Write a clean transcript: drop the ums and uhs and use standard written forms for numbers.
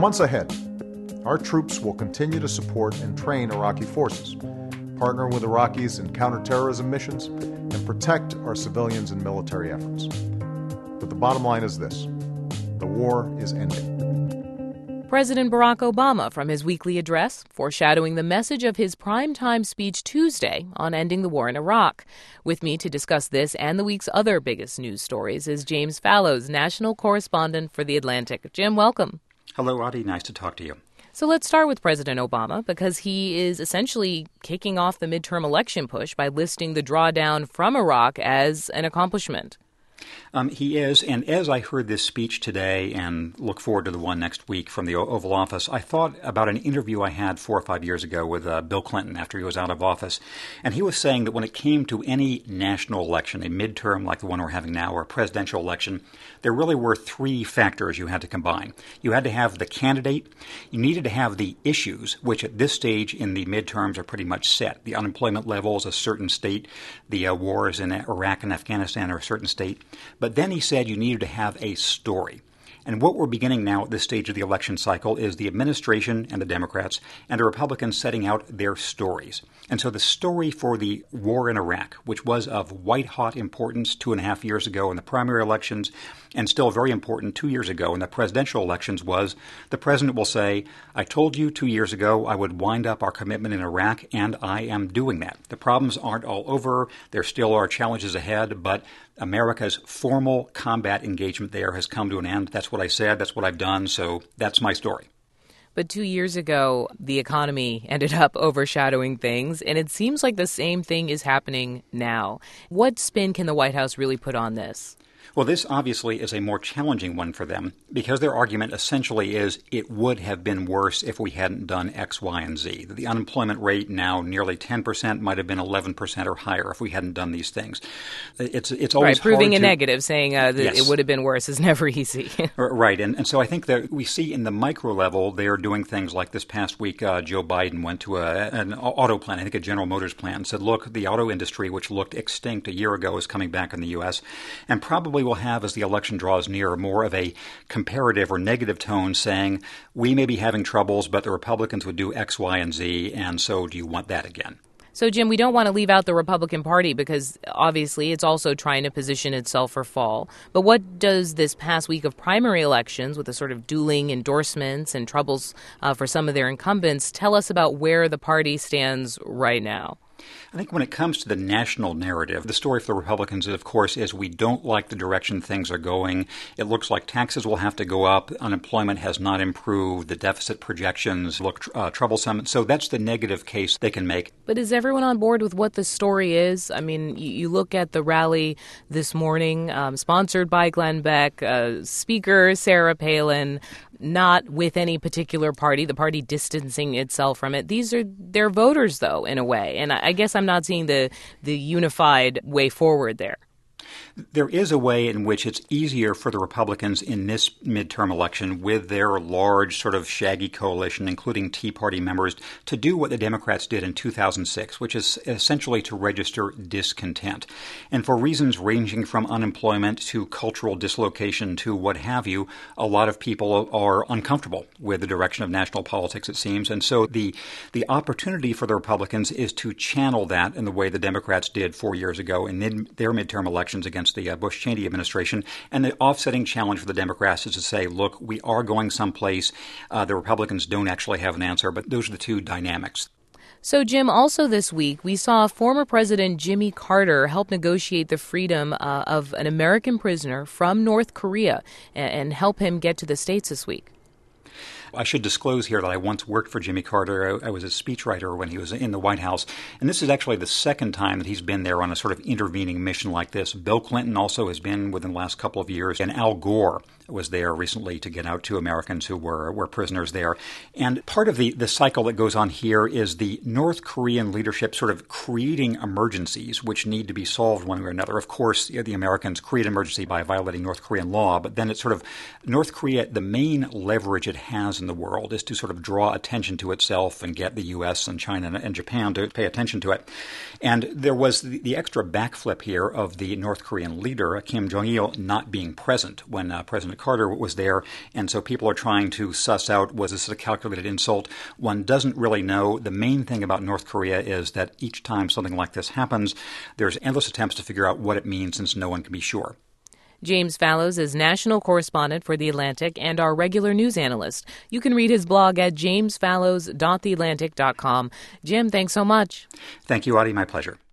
months ahead, our troops will continue to support and train Iraqi forces, partner with Iraqis in counterterrorism missions, and protect our civilians and military efforts. But the bottom line is this: the war is ending. President Barack Obama from his weekly address, foreshadowing the message of his primetime speech Tuesday on ending the war in Iraq. With me to discuss this and the week's other biggest news stories is James Fallows, national correspondent for The Atlantic. Jim, welcome. Hello, Audie. Nice to talk to you. So let's start with President Obama, because he is essentially kicking off the midterm election push by listing the drawdown from Iraq as an accomplishment. He is, and as I heard this speech today and look forward to the one next week from the Oval Office, I thought about an interview I had 4 or 5 years ago with Bill Clinton after he was out of office. And he was saying that when it came to any national election, a midterm like the one we're having now, or a presidential election, there really were 3 factors you had to combine. You had to have the candidate, you needed to have the issues, which at this stage in the midterms are pretty much set. The unemployment level is a certain state, the wars in Iraq and Afghanistan are a certain state. But then he said you needed to have a story. And what we're beginning now at this stage of the election cycle is the administration and the Democrats and the Republicans setting out their stories. And so the story for the war in Iraq, which was of white-hot importance 2.5 years ago in the primary elections and still very important 2 years ago in the presidential elections, was the president will say, I told you 2 years ago I would wind up our commitment in Iraq, and I am doing that. The problems aren't all over. There still are challenges ahead, but America's formal combat engagement there has come to an end. That's what I said. That's what I've done. So that's my story. But 2 years ago, the economy ended up overshadowing things, and it seems like the same thing is happening now. What spin can the White House really put on this? Well, this obviously is a more challenging one for them because their argument essentially is it would have been worse if we hadn't done X, Y, and Z. The unemployment rate now nearly 10% might have been 11% or higher if we hadn't done these things. It's always right, proving hard a negative, saying that yes. It would have been worse is never easy. Right, and so I think that we see in the micro level they're doing things like this past week Joe Biden went to an auto plant, I think a General Motors plant, and said, look, the auto industry, which looked extinct a year ago, is coming back in the U.S., and probably will have, as the election draws near, more of a comparative or negative tone saying, we may be having troubles, but the Republicans would do X, Y, and Z, and so do you want that again? So, Jim, we don't want to leave out the Republican Party because obviously it's also trying to position itself for fall. But what does this past week of primary elections, with the sort of dueling endorsements and troubles for some of their incumbents, tell us about where the party stands right now? I think when it comes to the national narrative, the story for the Republicans, of course, is we don't like the direction things are going. It looks like taxes will have to go up. Unemployment has not improved. The deficit projections look troublesome. So that's the negative case they can make. But is everyone on board with what the story is? I mean, you look at the rally this morning, sponsored by Glenn Beck, Speaker Sarah Palin, not with any particular party, the party distancing itself from it. These are their voters, though, in a way. And I guess I'm not seeing the unified way forward there. There is a way in which it's easier for the Republicans in this midterm election with their large sort of shaggy coalition, including Tea Party members, to do what the Democrats did in 2006, which is essentially to register discontent. And for reasons ranging from unemployment to cultural dislocation to what have you, a lot of people are uncomfortable with the direction of national politics, it seems. And so the opportunity for the Republicans is to channel that in the way the Democrats did 4 years ago in their midterm elections against the Bush-Cheney administration. And the offsetting challenge for the Democrats is to say, look, we are going someplace. The Republicans don't actually have an answer, but those are the two dynamics. So, Jim, also this week, we saw former President Jimmy Carter help negotiate the freedom of an American prisoner from North Korea and help him get to the States this week. I should disclose here that I once worked for Jimmy Carter. I was a speechwriter when he was in the White House. And this is actually the second time that he's been there on a sort of intervening mission like this. Bill Clinton also has been within the last couple of years. And Al Gore was there recently to get out to Americans who were prisoners there. And part of the cycle that goes on here is the North Korean leadership sort of creating emergencies which need to be solved one way or another. Of course, the Americans create an emergency by violating North Korean law, but then it's sort of North Korea, the main leverage it has in the world, is to sort of draw attention to itself and get the U.S. and China and Japan to pay attention to it. And there was the extra backflip here of the North Korean leader, Kim Jong-il, not being present when President Carter was there. And so people are trying to suss out, was this a calculated insult? One doesn't really know. The main thing about North Korea is that each time something like this happens, there's endless attempts to figure out what it means, since no one can be sure. James Fallows is national correspondent for The Atlantic and our regular news analyst. You can read his blog at jamesfallows.theatlantic.com. Jim, thanks so much. Thank you, Audie. My pleasure.